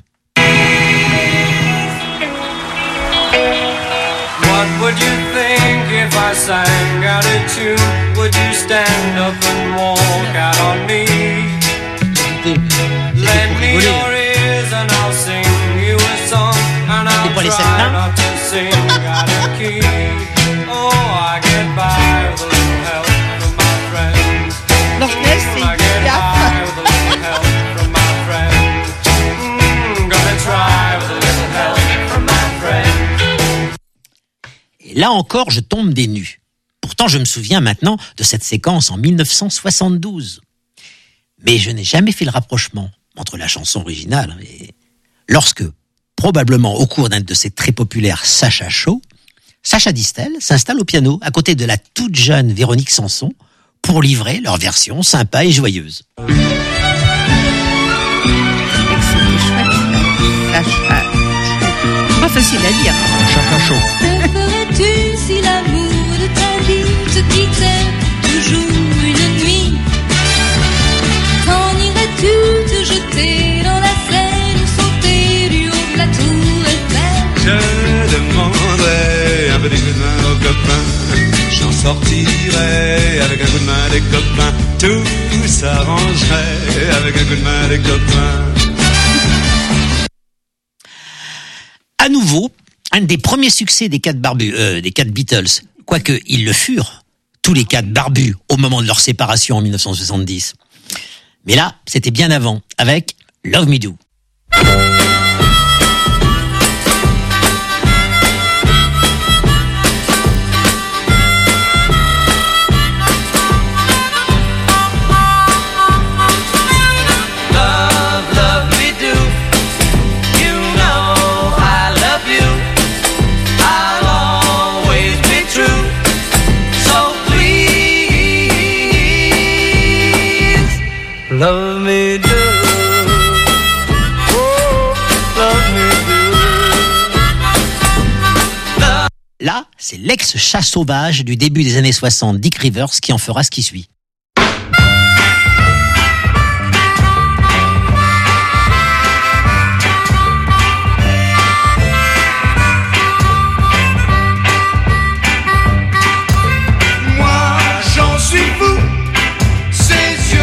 What would you think if I sang out a tune? Would you stand up and walk out on me? Lend me your ears and I'll sing you a song, and I'll pour les sept try nains. not to sing out of key. Oh, I get by with a little help from my friends. L'orchestre, Mm, c'est I get Edith by Piaf. with a little help from my friends. Mm, gonna try with a little help from my friends. Et là encore, je tombe des nues. Pourtant, je me souviens maintenant de cette séquence en mille neuf cent soixante-douze. Mais je n'ai jamais fait le rapprochement entre la chanson originale et lorsque, probablement au cours d'un de ces très populaires Sacha Show, Sacha Distel s'installe au piano à côté de la toute jeune Véronique Sanson pour livrer leur version sympa et joyeuse. Sacha. Pas facile à dire. Chaka chaud. Que ferais-tu si l'amour de ta vie te quittait toujours une nuit? T'en irais-tu te jeter dans la Seine ou sauter du haut de la tour Eiffel? Je demanderai un petit coup de main aux copains, j'en sortirai avec un coup de main des copains, tout s'arrangerait avec un coup de main des copains. À nouveau, un des premiers succès des quatre barbus, euh, des quatre Beatles, quoique ils le furent, tous les quatre barbus au moment de leur séparation en mille neuf cent soixante-dix. Mais là, c'était bien avant, avec Love Me Do. Love, love me do. You know I love you. I'll always be true. So please, love me do. Oh, love me do. Là, c'est l'ex-chat sauvage du début des années soixante, Dick Rivers, qui en fera ce qui suit. Moi j'en suis fou, ses yeux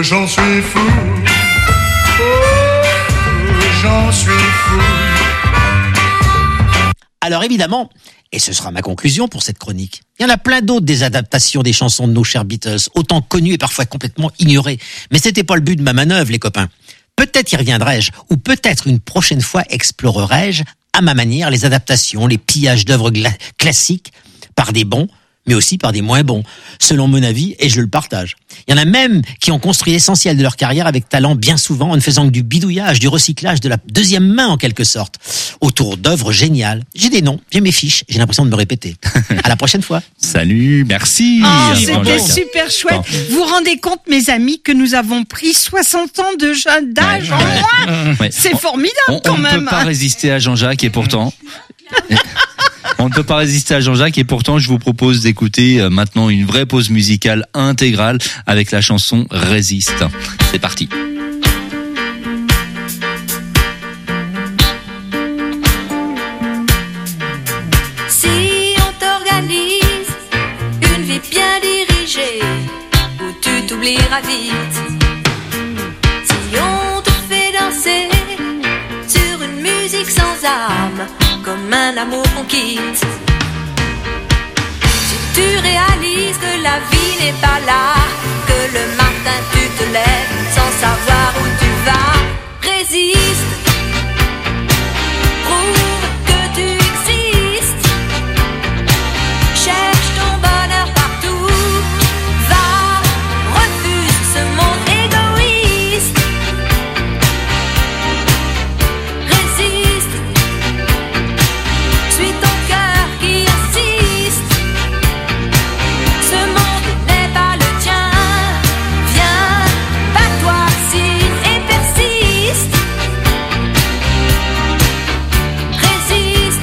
j'en suis fou. Oh, j'en suis fou. Alors évidemment, et ce sera ma conclusion pour cette chronique, il y en a plein d'autres des adaptations des chansons de nos chers Beatles, autant connues et parfois complètement ignorées. Mais c'était pas le but de ma manœuvre, les copains. Peut-être y reviendrai-je, ou peut-être une prochaine fois explorerai-je, à ma manière, les adaptations, les pillages d'œuvres gla- classiques, par des bons, mais aussi par des moins bons, selon mon avis, et je le partage. Il y en a même qui ont construit l'essentiel de leur carrière avec talent bien souvent, en ne faisant que du bidouillage, du recyclage, de la deuxième main en quelque sorte, autour d'œuvres géniales. J'ai des noms, j'ai mes fiches, j'ai l'impression de me répéter. À la prochaine fois. Salut, merci. Oh, c'était Jean-Jacques. super chouette. Bon. Vous vous rendez compte, mes amis, que nous avons pris soixante ans de jeune d'âge Ouais, en ouais. moins. Ouais. C'est formidable On, quand on ne même. peut pas résister à Jean-Jacques et pourtant... On ne peut pas résister à Jean-Jacques et pourtant je vous propose d'écouter euh, maintenant une vraie pause musicale intégrale avec la chanson Résiste. C'est parti. Si on t'organise une vie bien dirigée, où tu t'oublieras vite. Si on te fait danser sur une musique sans âme, comme un amour qu'on quitte. Si tu réalises que la vie n'est pas là, que le matin tu te lèves sans savoir où tu vas, résiste. Prouve que tu existes. Cherche ton bonheur partout. Va, refuse ce monde égoïste. Résiste. Suis ton cœur qui insiste. Ce monde n'est pas le tien. Viens, bats-toi, signe et persiste. Résiste.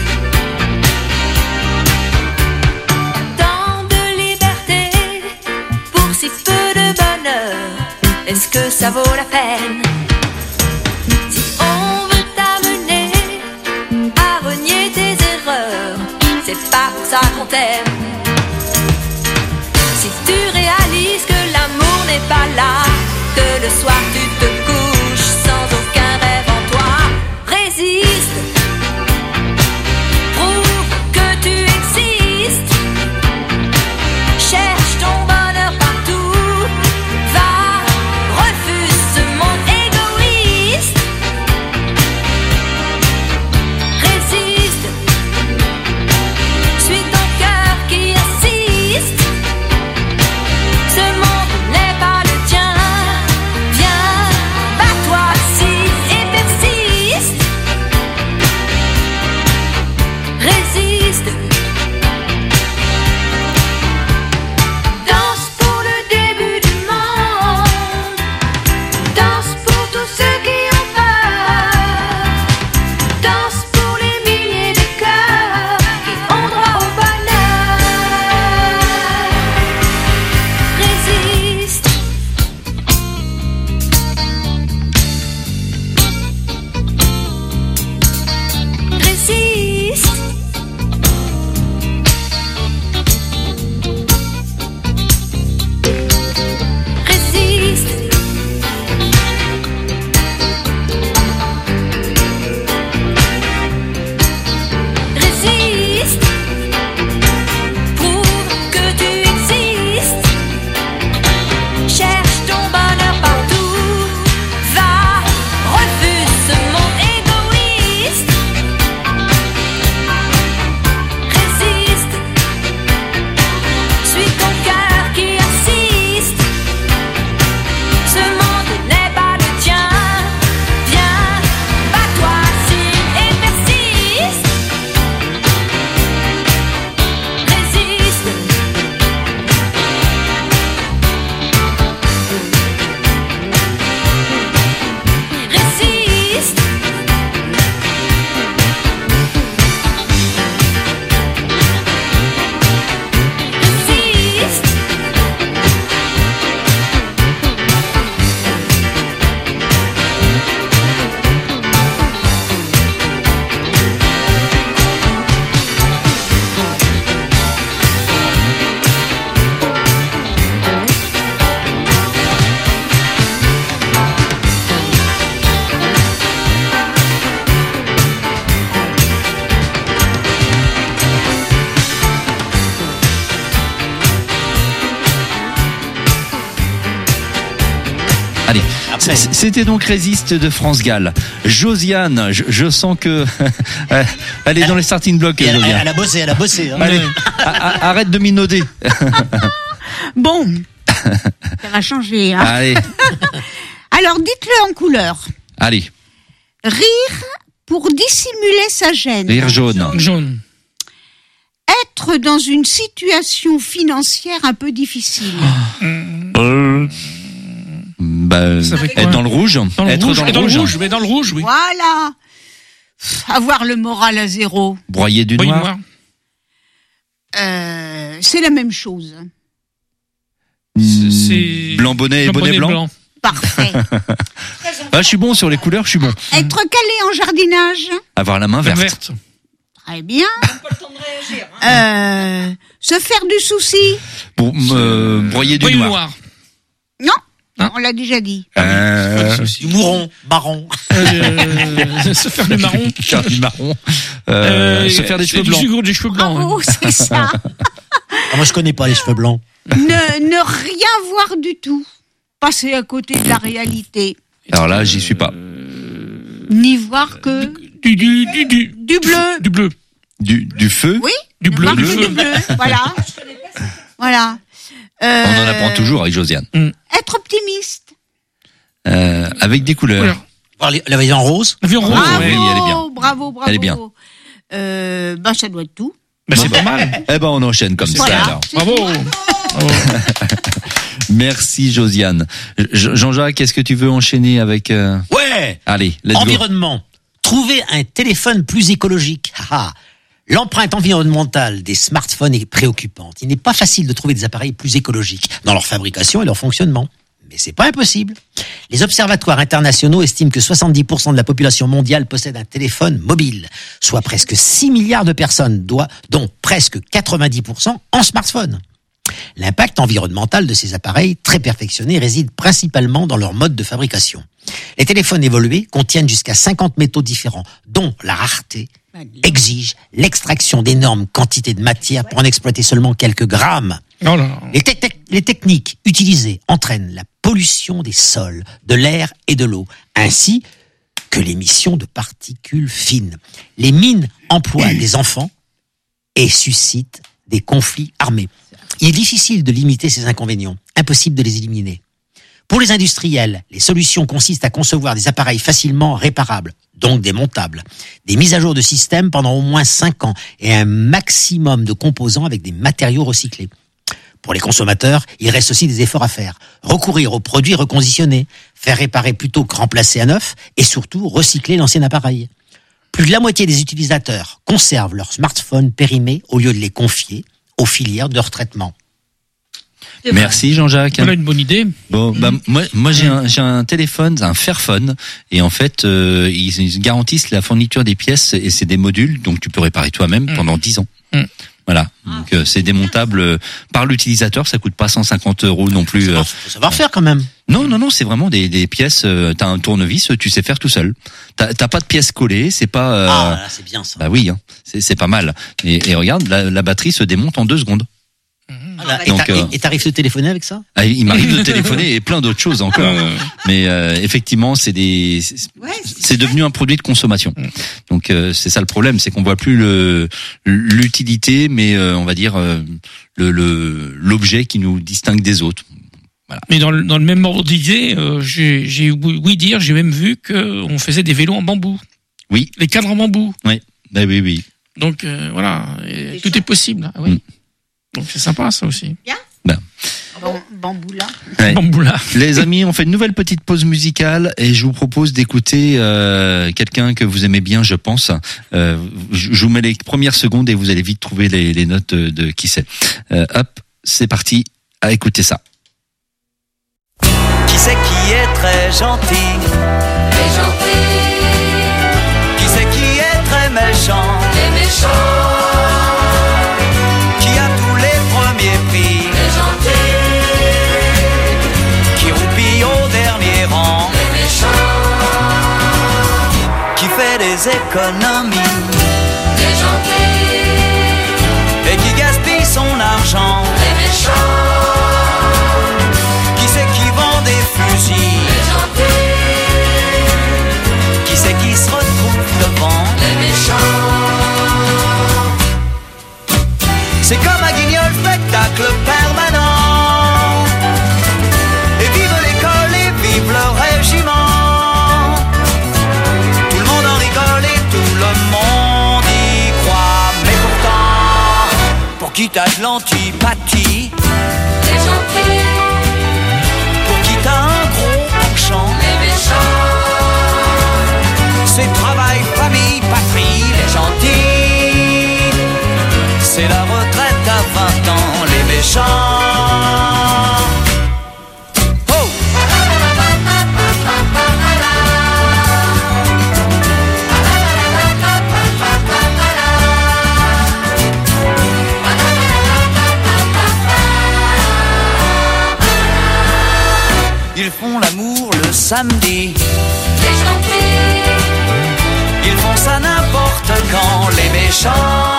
Tant de liberté pour si peu de bonheur. Est-ce que ça vaut la peine? Si on veut t'amener à renier tes erreurs, c'est pas pour ça qu'on t'aime. Si tu réalises que l'amour n'est pas là, que le soir tu te couches sans aucun rêve en toi, résiste. Prouve que tu existes. Cherche ton bonheur partout. Va, refuse ce monde égoïste. Résiste. Suis ton cœur qui insiste. Ce monde n'est pas le tien. Viens, C'était donc Résiste de France Gall. Josiane, je, je sens que elle est dans les starting blocks. Elle, Josiane. elle a bossé, elle a bossé. Hein. Allez, a- a- arrête de minauder. Bon, ça va changer. Hein. Allez, Alors, dites-le en couleur. allez, Rire pour dissimuler sa gêne. rire jaune. Jaune. Être dans une situation financière un peu difficile. Euh, bah, Ça fait quoi être dans le rouge. Dans le être rouge, dans et le rouge. mais dans le rouge, oui. Voilà. Pff, avoir le moral à zéro. Broyer du Oui, noir. noir. Euh, c'est la même chose. Hmm, C'est- Blanc bonnet et Blanc, bonnet bonnet blanc. blanc. Parfait. Ah, je suis bon sur les couleurs, je suis bon. Être calé en jardinage. Avoir la main verte. Verte. Très bien. Euh, se faire du souci. Bon, euh, broyer du Oui, noir. noir. Non, Hein on l'a déjà dit. Euh, Du mouron, baron. Euh, se faire du marron. faire du marron. Euh, Euh, se faire des c'est cheveux du blancs. cheveux- des cheveux blancs. Bravo, hein. c'est ça. Ah, moi, je connais pas les cheveux blancs. ne, ne rien voir du tout. Passer à côté de la réalité. Alors là, j'y suis pas. Ni voir que Du, du, du, du, du bleu. du bleu. Du, du feu. Oui, Du ne bleu, voir du que feu. du bleu. Voilà. Voilà. On Euh, en apprend toujours avec Josiane. Être optimiste. Euh, avec des couleurs. Couleur. Voir les- la veille en rose. La vie en rose. Bravo, oui, elle est bien. bravo, bravo. Elle est bien. Euh, ben, ça doit être tout. Bah, c'est pas mal. Eh ben, on enchaîne comme ça. Voilà. alors. C'est Bravo. tout. Merci Josiane. Je- Jean-Jacques, est-ce que tu veux enchaîner avec euh... Ouais. Allez, let's go. Environnement. Trouver un téléphone plus écologique. Ah, ah. L'empreinte environnementale des smartphones est préoccupante. Il n'est pas facile de trouver des appareils plus écologiques dans leur fabrication et leur fonctionnement. Mais c'est pas impossible. Les observatoires internationaux estiment que soixante-dix pour cent de la population mondiale possède un téléphone mobile, soit presque six milliards de personnes, doit- dont presque quatre-vingt-dix pour cent en smartphone. L'impact environnemental de ces appareils très perfectionnés réside principalement dans leur mode de fabrication. Les téléphones évolués contiennent jusqu'à cinquante métaux différents, dont la rareté exige l'extraction d'énormes quantités de matière pour en exploiter seulement quelques grammes. Oh là là. Les, te- te- les techniques utilisées entraînent la pollution des sols, de l'air et de l'eau, ainsi que l'émission de particules fines. Les mines emploient des enfants et suscitent des conflits armés. Il est difficile de limiter ces inconvénients, impossible de les éliminer. Pour les industriels, les solutions consistent à concevoir des appareils facilement réparables, donc démontables, des mises à jour de système pendant au moins cinq ans et un maximum de composants avec des matériaux recyclés. Pour les consommateurs, il reste aussi des efforts à faire. Recourir aux produits reconditionnés, faire réparer plutôt que remplacer à neuf et surtout recycler l'ancien appareil. Plus de la moitié des utilisateurs conservent leurs smartphones périmés au lieu de les confier aux filières de retraitement. Merci Jean-Jacques. Voilà une bonne idée. Bon, bah, moi, moi j'ai un, j'ai un téléphone, un Fairphone, et en fait, euh, ils, ils garantissent la fourniture des pièces et c'est des modules, donc tu peux réparer toi-même Mm. pendant dix ans. Mm. Voilà, donc euh, c'est démontable euh, par l'utilisateur, ça coûte pas cent cinquante euros non plus. euh. Faut savoir faire quand même. Non, non, non, c'est vraiment des, des pièces. Euh, t'as un tournevis, tu sais faire tout seul. T'as, t'as pas de pièces collées, c'est pas. Euh, Ah, là, c'est bien ça. Bah oui, hein, c'est, c'est pas mal. Et, et regarde, la, la batterie se démonte en deux secondes. Ah, et Donc, t'a- euh, et t'arrives de téléphoner avec ça? Ah, il m'arrive de téléphoner et plein d'autres choses encore. Mais euh, effectivement, c'est des, c'est, c'est devenu un produit de consommation. Donc euh, c'est ça le problème, c'est qu'on voit plus le l'utilité, mais euh, on va dire euh, le, le l'objet qui nous distingue des autres. Voilà. Mais dans le, dans le même ordre d'idée, euh, j'ai, j'ai oui oui dire, j'ai même vu que on faisait des vélos en bambou. Oui. Les cadres en bambou. Oui. Ah, oui, oui. Donc euh, voilà, et tout est possible. Ah, oui. Mm. Donc c'est sympa ça aussi. Ben. Bon, bamboula. Ouais. Bamboula. Les amis, on fait une nouvelle petite pause musicale et je vous propose d'écouter euh, quelqu'un que vous aimez bien, je pense. Euh, je je vous mets les premières secondes et vous allez vite trouver les, les notes de, de qui c'est. Euh, hop, c'est parti, à écouter ça. Qui c'est qui est très gentil? Les gentils, Qui c'est qui est très méchant? les méchants, Qui a tous les premiers prix? les gentils, Qui roupille au dernier rang? les méchants, Qui fait des économies? les gentils, Et qui gaspille son argent? les méchants, Qui c'est qui vend des fusils? les gentils, t'as de l'antipathie, Les gentils, pour qui t'as un gros penchant, les méchants, c'est travail, famille, patrie, les gentils. C'est la retraite à vingt ans, les méchants. Oh! Ils font l'amour le samedi, les gentils, ils font ça n'importe quand, les méchants.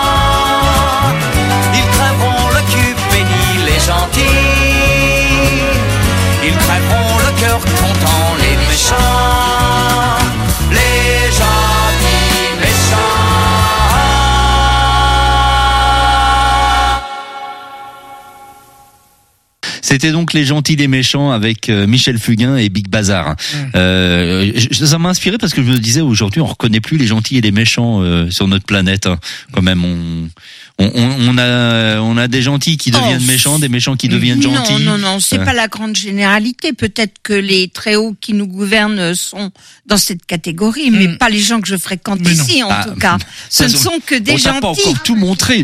Ils crèveront le cul béni, les gentils. Ils crèveront le cœur content, les méchants. Les gentils méchants. C'était donc Les Gentils les Méchants avec euh, Michel Fugain et Big Bazar. Euh, je- ça m'a inspiré parce que je me disais aujourd'hui on reconnaît plus les gentils et les méchants euh, sur notre planète. hein. Quand même, on, on, on a on a des gentils qui deviennent Oh, méchants, des méchants qui deviennent non, gentils. Non, non, c'est Euh, pas la grande généralité. Peut-être que les très hauts qui nous gouvernent sont dans cette catégorie, mais pas les gens que je fréquente Mais non. ici, en Ah, tout cas. Ce ça, ne ça- sont que des on t'a pas gentils. encore tout montré.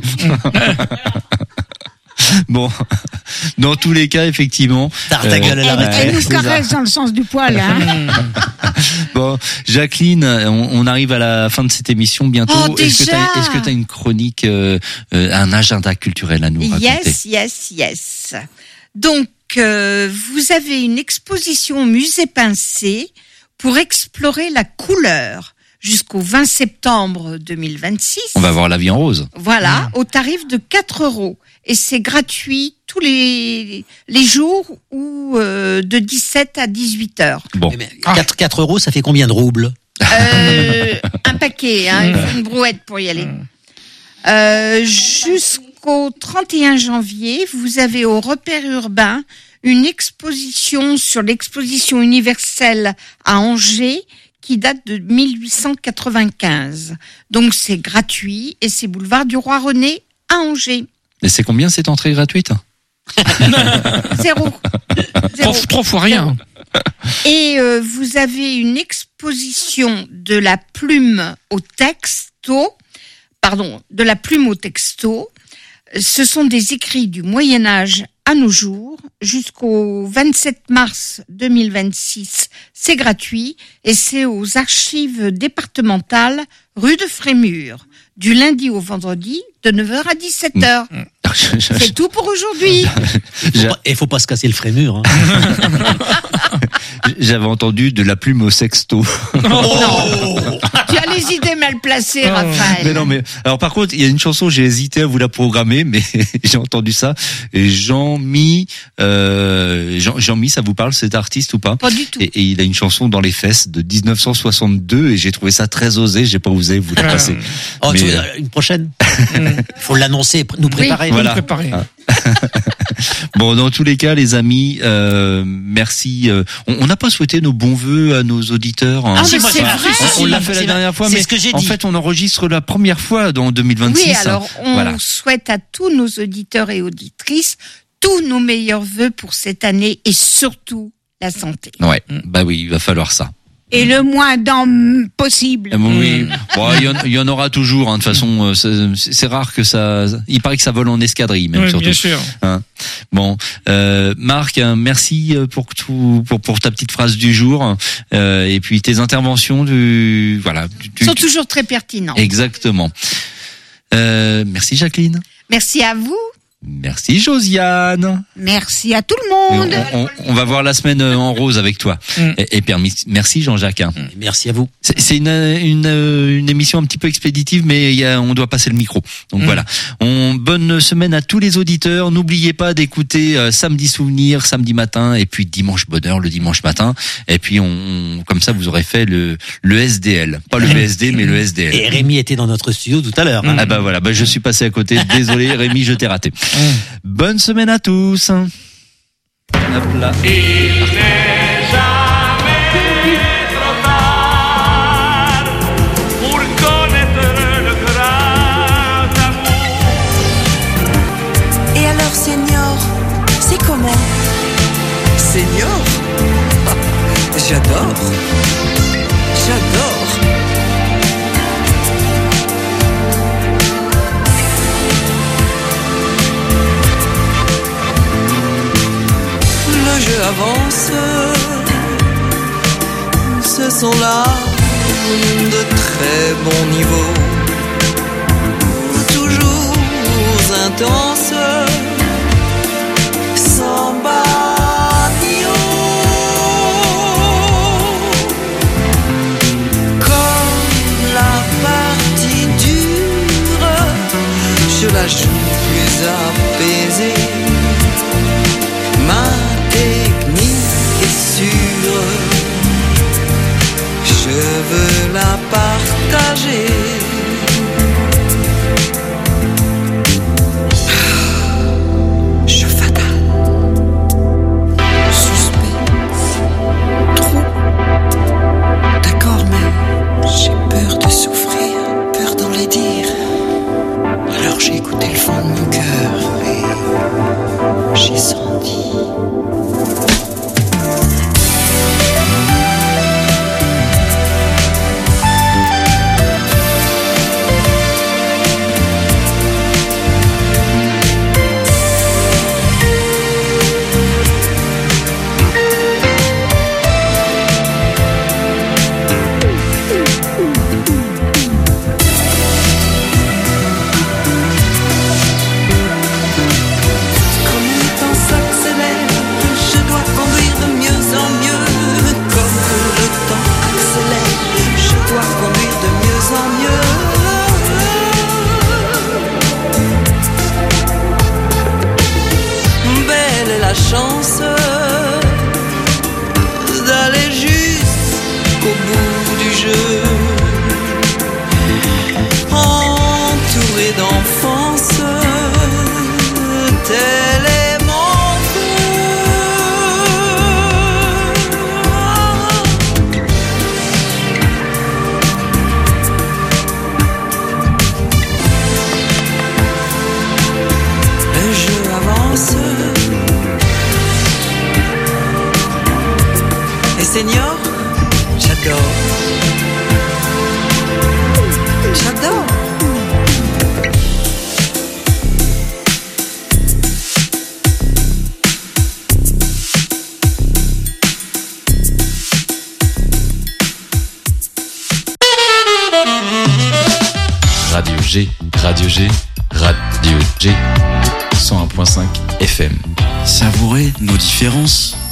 Bon, dans tous les cas, effectivement. Tarte ta gueule à la Elle, retraite. elle nous c'est ça. caresse dans le sens du poil. Hein. Bon, Jacqueline, on, on arrive à la fin de cette émission bientôt. Oh, est-ce que déjà t'as, est-ce que t'as une chronique, euh, euh, un agenda culturel à nous raconter? Yes, yes, yes. Donc, euh, vous avez une exposition au musée Pincé pour explorer la couleur jusqu'au vingt septembre deux mille vingt-six. On va voir la vie en rose. Voilà, au tarif de quatre euros. Et c'est gratuit tous les, les jours ou euh, de dix-sept à dix-huit heures. Bon. quatre, quatre euros, ça fait combien de roubles? Euh, un paquet, hein, il faut une brouette pour y aller. Euh, jusqu'au trente et un janvier, vous avez au Repère Urbain une exposition sur l'exposition universelle à Angers qui date de mille huit cent quatre-vingt-quinze. Donc c'est gratuit et c'est boulevard du Roi René à Angers. Et c'est combien cette entrée gratuite? Zéro. Zéro. Trois, trois fois rien. Et euh, vous avez une exposition de la plume au texto, pardon, de la plume au texto. Ce sont des écrits du Moyen Âge à nos jours, jusqu'au vingt-sept mars deux mille vingt-six. C'est gratuit et c'est aux archives départementales rue de Frémur, du lundi au vendredi de neuf heures à dix-sept heures. C'est tout pour aujourd'hui. Il faut, pas, il faut pas se casser le frémur. Hein. J'avais entendu de la plume au sexto. Non. Tu as les idées mal placées, Raphaël. Mais non, mais alors par contre, il y a une chanson, j'ai hésité à vous la programmer, mais j'ai entendu ça. Et Jean-Mi, euh, Jean, Jean-Mi, ça vous parle cet artiste ou pas? Pas du tout. Et, et il a une chanson dans les fesses de dix-neuf cent soixante-deux et j'ai trouvé ça très osé. J'ai pas osé vous la passer. Oh, Mais, tu veux, euh, une prochaine? Il faut l'annoncer, nous préparer. Oui, Voilà. nous préparer. Ah. Bon, dans tous les cas, les amis, euh, merci. Euh, on on n'a pas souhaité nos bons vœux à nos auditeurs. hein. Ah, mais moi, c'est c'est vrai. vrai. On, on l'a fait la C'est dernière fois, c'est mais ce que j'ai en dit. fait, on enregistre la première fois dans deux mille vingt-six. Oui, alors on Voilà. souhaite à tous nos auditeurs et auditrices tous nos meilleurs vœux pour cette année et surtout la santé. Ouais, bah oui, il va falloir ça. Et le moins d'en possible. Ah bon, oui, bon, il y, en- il y en aura toujours. hein, de toute façon, euh, c'est c'est rare que ça. Il paraît que ça vole en escadrille, même Oui, surtout. bien sûr. Hein. Bon, euh, Marc, hein, merci pour tout, pour pour ta petite phrase du jour, euh, et puis tes interventions du, voilà. tu- tu- Ils sont toujours très pertinents. Exactement. Euh, merci Jacqueline. Merci à vous. Merci Josiane. Merci à tout le Et monde. On, on- on va voir la semaine euh, en rose avec toi. Mm. Et, et permis- merci Jean-Jacques. hein. Merci à vous. C'est c'est une, une, une émission un petit peu expéditive, mais il y a, on doit passer le micro. Donc Mm. voilà. On, bonne semaine à tous les auditeurs. N'oubliez pas d'écouter euh, Samedi Souvenir, samedi matin, et puis Dimanche Bonheur le dimanche matin. Et puis on, on- comme ça, vous aurez fait le, le S D L. Pas le V S D, mais le S D L. Et Rémi était dans notre studio tout à l'heure. hein. Ah bah voilà, bah je suis passé à côté. Désolé Rémi, je t'ai raté. Bonne semaine à tous. Hop là. Il n'est jamais trop tard pour connaître le grand amour. avance. Ce sont là de très bons niveaux, toujours intenses, sans bavillon. Comme la partie dure, je la joue plus apaisée. Ma technique est sûre, je veux la partager. Jeu fatal, suspense, trop. D'accord, mais j'ai peur de souffrir, peur d'en les dire. Alors j'ai écouté le fond de mon cœur et j'ai senti. Chance d'aller jusqu'au bout du jeu, entouré d'enfance, tel est mon le jeu avance. Seigneur, j'adore, j'adore. Radio G, Radio G, Radio G, cent un point cinq F M. Savourez nos différences.